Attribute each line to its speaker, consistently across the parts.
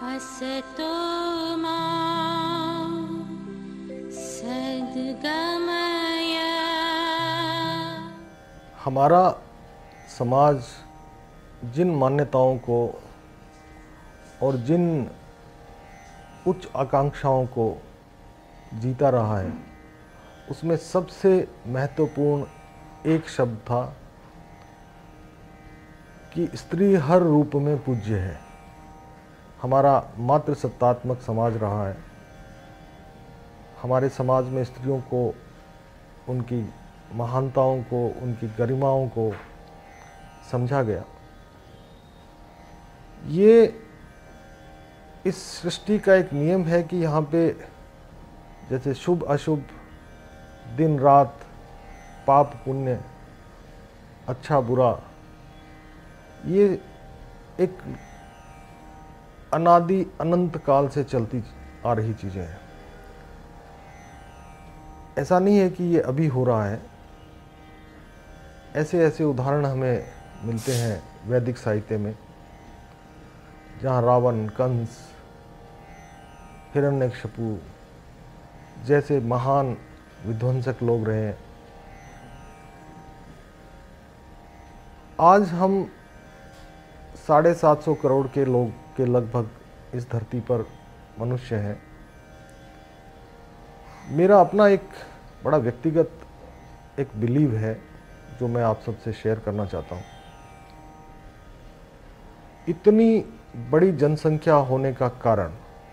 Speaker 1: असतो मा सद्गमय।
Speaker 2: हमारा समाज जिन मान्यताओं को और जिन उच्च आकांक्षाओं को जीता रहा है, उसमें सबसे महत्वपूर्ण एक शब्द था कि स्त्री हर रूप में पूज्य है। हमारा मातृसत्तात्मक समाज रहा है। हमारे समाज में स्त्रियों को, उनकी महानताओं को, उनकी गरिमाओं को समझा गया। ये इस सृष्टि का एक नियम है कि यहाँ पे जैसे शुभ अशुभ, दिन रात, पाप पुण्य, अच्छा बुरा, ये एक अनादि अनंत काल से चलती आ रही चीज़ें हैं। ऐसा नहीं है कि ये अभी हो रहा है। ऐसे ऐसे उदाहरण हमें मिलते हैं वैदिक साहित्य में, जहाँ रावण, कंस, हिरण्यकशिपु जैसे महान विध्वंसक लोग रहे हैं। आज हम 750 करोड़ के लोग के लगभग इस धरती पर मनुष्य हैं। मेरा अपना एक बड़ा व्यक्तिगत एक बिलीव है जो मैं आप सबसे शेयर करना चाहता हूँ। इतनी बड़ी जनसंख्या होने का कारण,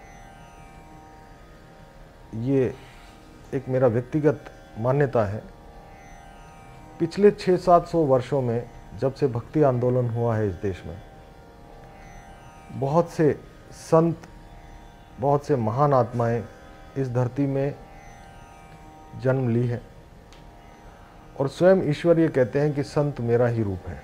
Speaker 2: ये एक मेरा व्यक्तिगत मान्यता है, पिछले 600-700 वर्षों में जब से भक्ति आंदोलन हुआ है इस देश में, बहुत से संत, बहुत से महान आत्माएं इस धरती में जन्म ली है। और स्वयं ईश्वर ये कहते हैं कि संत मेरा ही रूप है।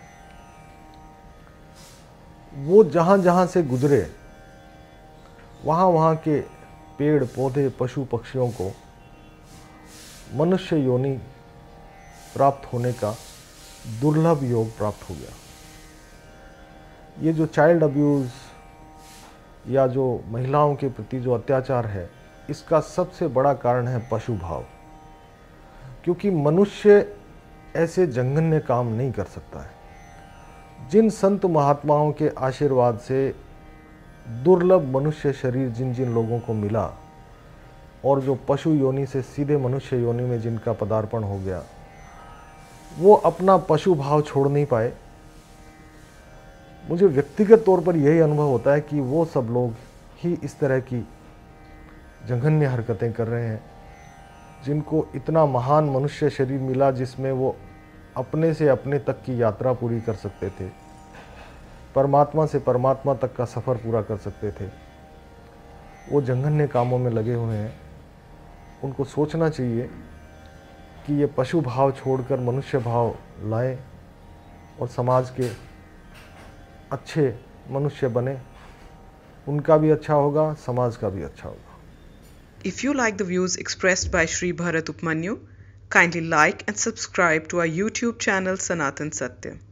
Speaker 2: वो जहाँ जहाँ से गुजरे, वहाँ वहाँ के पेड़ पौधे, पशु पक्षियों को मनुष्य योनि प्राप्त होने का दुर्लभ योग प्राप्त हो गया। ये जो चाइल्ड अब्यूज़ या जो महिलाओं के प्रति जो अत्याचार है, इसका सबसे बड़ा कारण है पशु भाव। क्योंकि मनुष्य ऐसे जघन्य काम नहीं कर सकता है। जिन संत महात्माओं के आशीर्वाद से दुर्लभ मनुष्य शरीर जिन जिन लोगों को मिला, और जो पशु योनि से सीधे मनुष्य योनि में जिनका पदार्पण हो गया, वो अपना पशु भाव छोड़ नहीं पाए। मुझे व्यक्तिगत तौर पर यही अनुभव होता है कि वो सब लोग ही इस तरह की जघन्य हरकतें कर रहे हैं, जिनको इतना महान मनुष्य शरीर मिला जिसमें वो अपने से अपने तक की यात्रा पूरी कर सकते थे, परमात्मा से परमात्मा तक का सफ़र पूरा कर सकते थे। वो जघन्य कामों में लगे हुए हैं। उनको सोचना चाहिए कि ये पशु भाव छोड़कर मनुष्य भाव लाएं और समाज के अच्छे मनुष्य बने। उनका भी अच्छा होगा, समाज का भी अच्छा होगा।
Speaker 3: If you like the views expressed by Shri Bharat Upmanyu, kindly like and subscribe to our YouTube channel Sanatan Satya.